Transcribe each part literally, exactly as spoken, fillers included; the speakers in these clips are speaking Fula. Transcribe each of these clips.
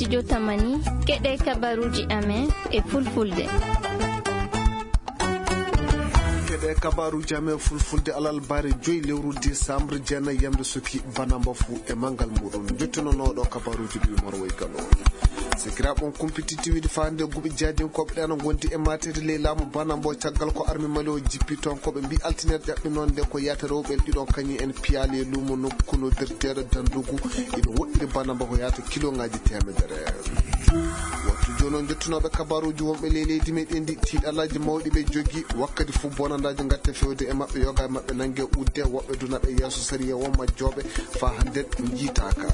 studio Tamani keɗe kabaruji amen e fulfulde. Keɗe kabaruji amen fulfulde alal bare joyi lewru décembre jeena yamde soki banamba fu e mangal muɗum jottinonoɗo kabaruji ɗi morwoy galo sikiraɓon compétitivité fande guɓe jadin koɓe ɗeno gondi e matede ley laamu banambo caggal ko armi mali o jippi toon koɓe mbi altiner ƴaɓɓe noon nde ko yata rewɓe ɗiɗon kañi en piyali lumo nokku no derteɗo dandugu ina woɗɗiri banamba ko yata kilo ngaji temedere wattu joni on jettunoɓe kabaruji wonɓe ley leydi meɗen ndi tiiɗalaji mawɗi ɓe jogui wakkati fo bonandaji gatte fewde e mabɓe yoga e mabɓe nanggue udde woɓɓe dunaɓe yesso sariya won majjoɓe fa hande jiitaka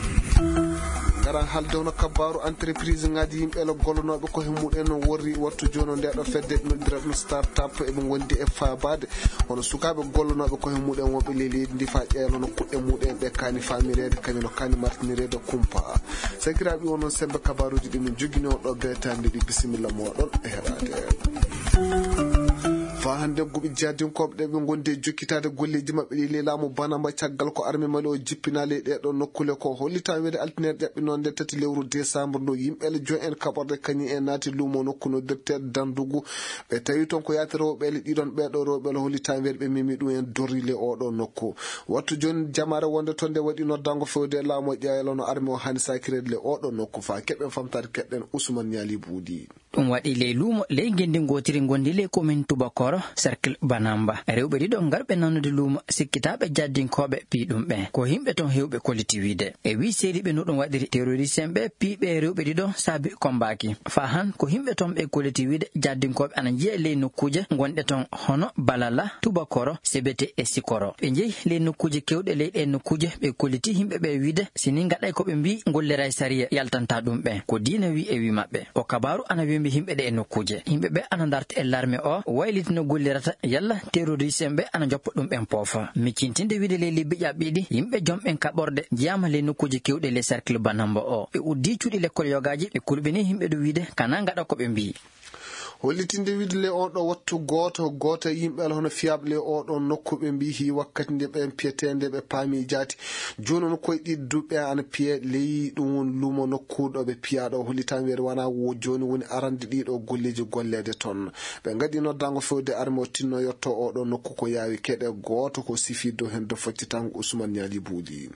garan haldewno kabaru entreprise ngaji yimɓe lo gollonoɓe ko himmuɗen no worri wattu joni ndeɗo fedde noddira ɗum start-up eɓe gondi e fabade hono sukaɓe gollonoɓe ko himmuɗen wonɓe ley leydi ndi fa ƴeelono kuɗɗe muɗen ɓe kani famirede kañuno kani martinirede kumpa sakiraɓe wonon sembe kabaruji ɗi min joguino ɗo betande ɗi bisimilla moɗon e heɗade fa hande guɓe jadinkoɓe ɗe ɓe gondi e jokkitade golleji mabɓe ɗi ley laamu banamba caggal ko armi mali o jippinali ɗeɗo nokkule ko hollita wede altinaire ƴaɓɓi noon nde tati lewru décembre no yimɓele joyi en kaɓorde kañi en naati luumo nokku no dirteɗe dandugu ɓe tawi toon ko yata rewɓele ɗiɗon ɓeɗo rewɓele hollita wede ɓe mimi ɗum en dorrile oɗo nokku wattu joni jamare wonde toon nde waɗi noddango fewde laamu o ƴeelono armi o hani sakirede le oɗo nokku fa keɓen famtade keɗɗen Ousmane Niali Boudi ɗum waɗi ley luumo ley gendi gotiri gondi ley commune Tubakoro cercle Banamba rewɓe ɗiɗo garɓe nanude luumo sikkitaɓe jaddinkoɓe piiɗum ɓe ko himɓe toon hewɓe kolliti wiide e wi seeɗiɓe no ɗum waɗiri terroriste ɓe piiɓe rewɓe ɗiɗo saabi kombaki fa han ko himɓe toon ɓe kolliti wiide jaddinkoɓe ana jiiya ley nokkuje gonɗe toon hono Balala Tubakoro Sebete e Sikoro ɓe jeeyi ley nokkuje kewɗe ley ɗe nokkuje ɓe kolliti himɓe ɓe wiide sini gaɗay koɓe mbi gollera sariya yaltanta ɗum ɓe ko diina wi e wi mabɓe o kabaru ana wi himɓe ɗe e nokkuje himɓe ɓe ana darta e larme o waylitino gollirata yalla terroriste ɓe ana joppa ɗum ɓen poofa miccintinde wiide ley libbi ƴaɓɓiɗi yimɓe jomɓen kaɓorde jeyama ley nokkuje kewɗe ley cercle Banamba o ɓe uddi cuuɗi l'école yogaji ɓe kulɓini himɓe ɗo wiide kana gaɗa koɓe mbi hollitinde wiide le on ɗo wattu goto goto yimɓe hono fiable o ɗo nokku ɓe mbi hi wakkati nde ɓen piyetende ɓe paami jaati joni on koye ɗi duɓɓe ana piye ley ɗum won luumo nokkuɗo ɓe piyaɗo hollitami wede wona wo joni woni arande ɗiɗo golleji gollede toon ɓe gadi noddango fewde arme o tinno yetto oɗo nokku ko yawi keɗe goto ko sifi dow hen do foccitango Ousmane Niali Boudi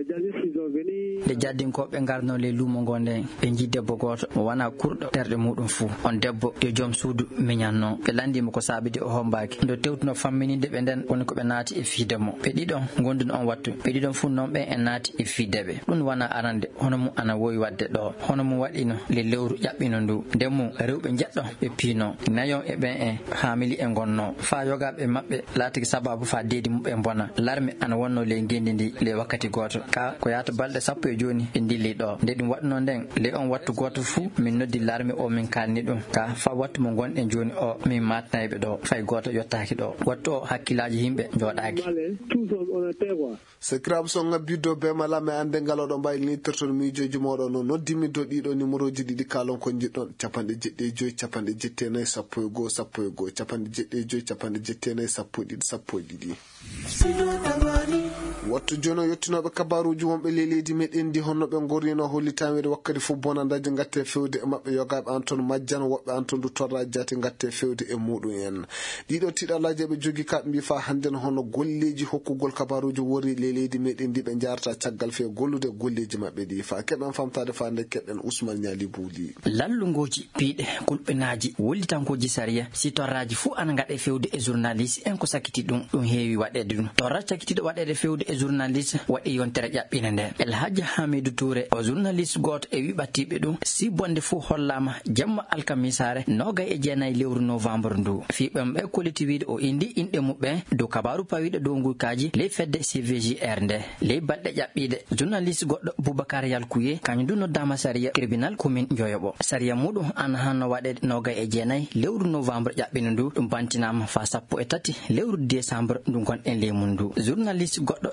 nde jaddinkoɓe garno ley luumo gonde ɓe jii debbo goto mo wona kurɗo terɗe muɗum fuu on debbo yo joom suudu miñanno ɓe landimo ko saabide o hombaki ndo tewtuno fammininde ɓe nden woni koɓe naati e fiide mo ɓe ɗiɗon gonduno on wattu ɓe ɗiɗon fuu noon ɓe en naati e fiideɓe ɗum wona arande hono mum ana wowi wadde ɗo hono mum waɗino le lewru ƴaɓɓino ndu nden mum rewɓe jeɗɗo ɓe piino nayon e ɓen en haamili e gonno fa yogaɓe mabɓe laatiki sababu fa deedi mum ɓe bona larme ana wonno ley gendi ndi le wakkati goto ka ko yata balɗe sappo e joni ɓe dilli ɗo nde ɗum waɗno nden le on wattu goto fuu min noddi larme o min kalni ɗum ka fa wattu mo gonɗen joni o min matnayɓe ɗo fay goto yottaki ɗo wattu o hakkillaji yimɓe joɗaki sakiraɓe so ngabbiddo be mala me ande ngaloɗo mbawi litorton miijoji moɗon no noddimi do ɗiɗo numéro ji ɗiɗi kalon ko jiɗɗon capanɗe jeɗɗi e joyyi capanɗe jetti e nayyi sappo e goho sappo e goho capanɗe jeɗɗi e joyyi capanɗe jetti e nayyi sappo e ɗiɗi sappo e ɗiɗi wattu joni o yettinoɓe kabaruji wonɓe ley leydi meɗen ndi honno ɓe gorrino hollitawede wakkati fof bonandaji gatte fewde e mabɓe yogaɓe an toon majjano woɓɓe an toon du torraji jati gatte fewde e muɗum en ɗiɗo tiɗalaji eɓe jogui kaɓe mbi fa hande hono golleji hokkugol kabaruji wori ley leydi meɗen ndi ɓe jarata caggal fe gollude golleji mabɓe ɗi fa keɓen famtade fa nde keɗɗen Ousmane Niali Boudi lallungoji piiɗe kulɓinaji wollitankoji sariya si torraji fuu ana gaɗe fewde e journaliste en ko sakkiti ɗum ɗum heewi waɗede ɗum torra cakkitiɗo waɗede fewde e journaliste waɗi yontere ƴaɓɓine nde Elhadji Hamidou Touré o journaliste goto e wi ɓattiɓe ɗum si bonde fuu hollama jamma alkamisare nogay e jeenayyi lewru novembre ndu fiɓemɓe kolliti wiide o indi inɗe muɓɓe dow kabaru pawiɗo dow guykaji ley fedde C V J R nde ley balɗe ƴaɓɓiɗe journaliste goɗɗo Boubacar Yalkouye kañum du noddama sariya tribunal commune Dioyoɓo sariya muɗum ana hanno waɗede nogay e jeenayyi lewru novembre ƴaɓɓino ndu ɗum bantinama fa sappo e tati lewru décembre ndu gonɗen ley mum ndu journaliste goɗɗo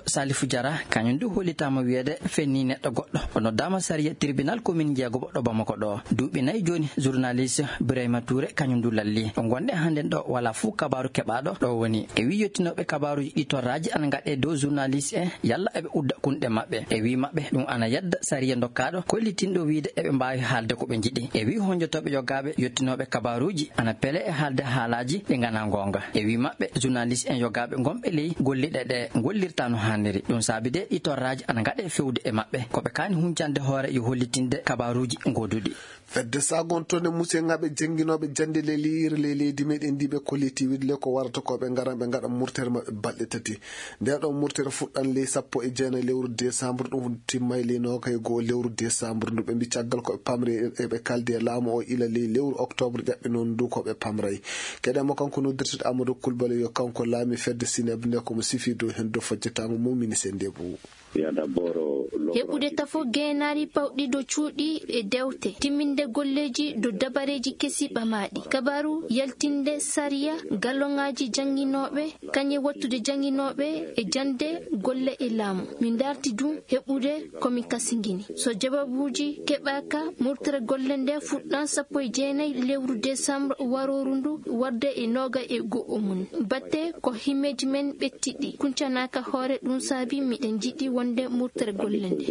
Salifu Jara kañum du holitama wiede fenni neddo goddo ono dama sariya tribunal commune jeego boddo Bamako do duubi nay joni journaliste Birayma Touré kañum du lalli o gonde handen do wala fu kabaru kebado do woni e wi yottinobe kabaru di torraji ana ngade do journaliste en yalla ebe udda kunde mabbe e wi mabbe dum ana yadda sariya dokkado kollitindo wiide ebe mbaawi haalde ko be jidi e wi honjotobe jogabe yottinobe kabaruji ana pele e haalde haalaji be ngana gonga e wi mabbe journaliste en yogabe gombe ley gollide de gollirta no handiri dum sabide di torraji ana ngade fewde e mabbe ko be kani huncande hoore yo hollitinde kabaruji godudi fedde sagontone musse ngabe jenginobe jande le lire le leydi meden dibe kolliti widle ko warata ko be ngarambe ngada murtere mabbe balde tati nde do murtere fuddan le sappo e jeena lewru décembre dum timmay le no kay go lewru décembre dum be mbi ciagal ko pamre e be kalde laamu o ila le lewru octobre jabbe non du ko be pamray kede mo kanko no dirtit Amadou Coulibaly yo kanko laami fedde sinebe ne ko mo sifi do hen do fajjata mo mumini sendebu ya d'abord heɓude tafo geenaari pawɗi do cuuɗi e dewte timminde golleji do dabareji kesi ɓamaɗi kabaru yaltinde sariya gallongaji janginoɓe kañe wattude janginoɓe e jande golle e laamu min darti dum heɓude komi kasingini so jababuji keɓaka murtere golle nde fuɗɗan sappo e jeenayi lewru décembre waroru ndu warde e noga e go'o mun batte ko himmeji men ɓettiɗi kuncanaka hoore ɗum saabi miɗen jiɗi wonde murtere golle nde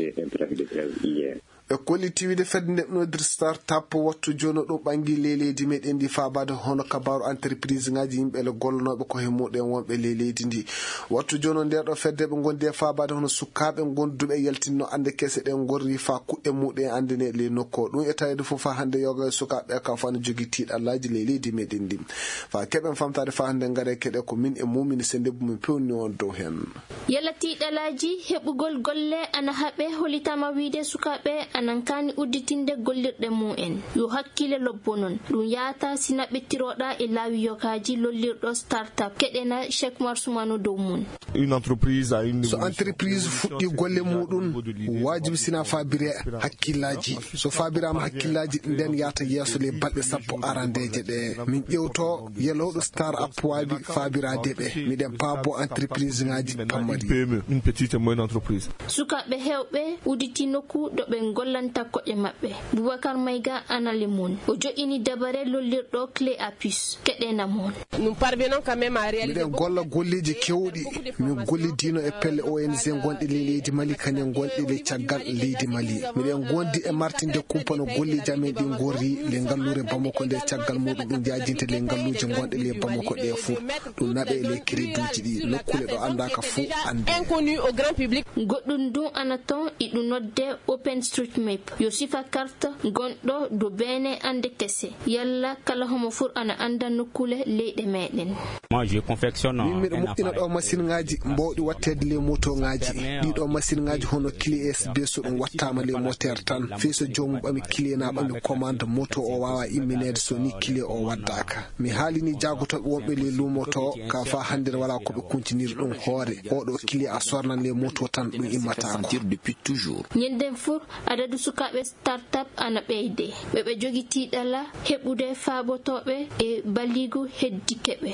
e kolliti wiide fedde nebnodir start-up wattu jono do bangi leledi meden di faabade hono kabaru entreprise ngaji yimbe le gollonobe ko he muden wonbe leledi ndi wattu jono nder do fedde be gonde faabade hono sukabe gondube yaltinno ande kesse den gorri fa kudde muden andene le nokko dum e tawde fofa hande yoga sukabe ka fanu jogi tiidallaji leledi meden ndi fa keben famtade fa hande ngare kede ko min e mumini sendebu min pewni on do hen yala tiidalaji hebugol golle ana habe holitama wiide sukabe anankani udditinde gollirde mu'en yo hakkile lobbonon dum yaata sina bettiroda e laawi yokaji lollirdo startup kedena Cheikh Marsumano dow mun une entreprise a une so entreprise fuddi golle mudun wajibi sina fabire hakkilaji so fabirama hakkilaji den yaata yeso le balde sappo arandeje de min ƴewto yelodo startup wabi fabirade be miden paabo entreprise ngaji pamadi une petite et moyenne entreprise sukabe hewbe udditi nokku do be gollanta ko e mabbe Boubacar Maïga anale mun o joini dabare lollirdo clé à puce kedena mon nous parvenons quand même à réaliser miden golla golleji kewdi min gollidino e pelle O N G gondi le leydi Mali kanyen gondi le ciagal leydi Mali miden gondi e martinde kumpano golleji amen di gorri le ngallure Bamako de ciagal mudum dum jaajinte le ngalluje gondi le Bamako de fu dum nabe le crédituji di nokkule do andaka fu ande inconnu au grand public goddun dum anaton idu nodde OpenStreetMap yo sifa carte gondo do bene ande kesse yalla kala homo fur ana anda nokkule leyde meden moi je confectionne min mo do machine ngaji mbodi wattede le moto ngaji di do machine ngaji hono clé U S B so dum wattama le moteur tan fi so jomum bami clé na bami commande moto o wawa imminede so ni clé o waddaka mi halini jagoto wonbe le lumoto ka fa hande wala ko be continuer dum hoore o do clé a sornan le moto tan dum imata depuis toujours nyenden fur adadu sukabe startup ana beyde bebe jogi tiidala hebude faabotobe e baligu heddikebe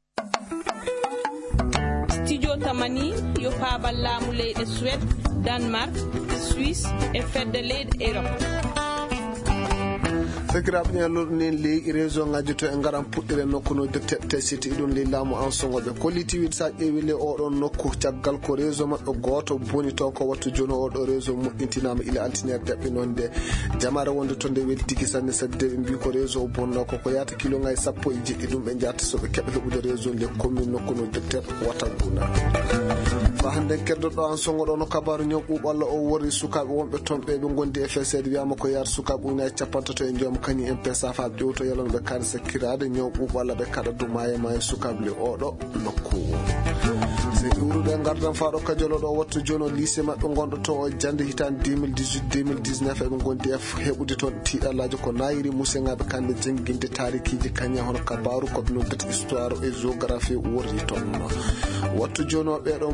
studio tamani yo faabal laamu leyde Suède Danemark Suisse e fedde leyde Europe Segrab nyalor nen le réseau ngaji to en garam puddire nokku no detecte site idon le lamu en songobe koliti wit sa ƴeewile o don nokku caggal ko réseau mabbe goto boni to ko wattu jono o do réseau muddintinama ila altiner dabbe nonde jamara wonde to nde weldiki sanne sadde be bi ko réseau bonno ko ko yata kilo ngay sappo e jiddi dum be jatta so be kebe hebude réseau le commune nokku no detecte wata guna fa hande keddo do an songo do no kabaru nyobu balla o wori sukabe wonbe tombe be gondi F S D wiama ko yar sukabe una capantato e jom kany en pesa fa joto yalon be kar sekirade nyobu balla be kada du maye maye sukable o do nokku se urude ngardan fa do kajolo do wattu jono lycée mabbe gondo to jande hitan deux mille dix-huit deux mille dix-neuf e gondi F hebude ton tiidalaji ko nayiri musengabe kande jenginde tarikiji kanya hono kabaru ko no det histoire et géographie wori ton wattu jono be do musengabe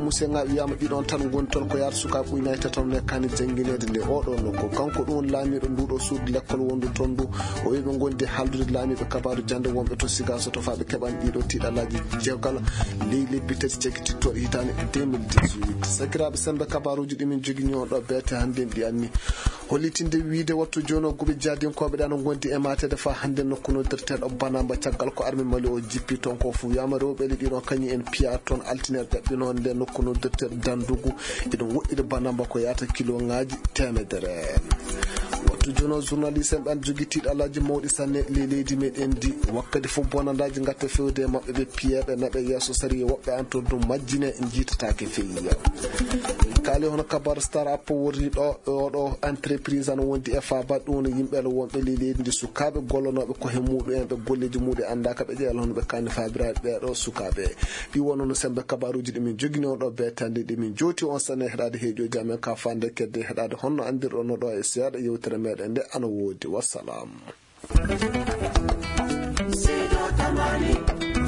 wiyama ɗiɗon tan goni toon ko yaata sukaɓe ɓuynayta tan ne kani jangguinede nde oɗo nokku kanko ɗum laamiɗo nduɗo suudu l'école wondu toon ndu o wiɓe gondi haldude laamiɓe kabaru jande wonɓe to siga so to faɓe keɓani ɗiɗo tiiɗalaji jegal ley lebbi tati cekkitittoɗe hitande deux mille dix-huit sakiraɓe sembe kabaruji ɗimin jogui ɗo beete hande ɗi anni hollitinde wiide wattu joni o guɓe jadinkoɓe ɗa no gondi e matede fa hande nokku noddirteɗo banamba caggal ko armi mali o jippi toon ko fu wiyama rewɓeɗe ɗiɗo kañum en piya toon altiner ɗaɓɓinode nde nokku noddirteɗo dandugu eɗen woɗɗide banamba ko yata kilo ngaji temedere wattu joni journaliste en ɓen jogui tiiɗalaji mawɗi sanne ley leydi meɗen di wakkati fof bonandaji gatta fewde mabɓe ɓe piyeɓe naɓe yesso sari woɓɓe anto ɗum majjine jiitatake feyiya kaali hono kabar star apo worri ɗo oɗo entreprise ana wondi e faba ɗum no yimɓe ala wonɓe ley leydi ndi sukaɓe gollonoɓe kohe muɗum en ɓe golleji muɗum andaka ɓe ƴeela hono ɓe kandi fabiraɓe ɓeɗo sukaɓe ɗi wonno no sembe kabaruji ɗimin jogui on ɗo betande ɗimin joti on sanne heɗade heeƴoji amen ka fande kedde heɗade honno andirɗo ɗo e seeɗa yewtere meɗen nde ana woodi wassalam.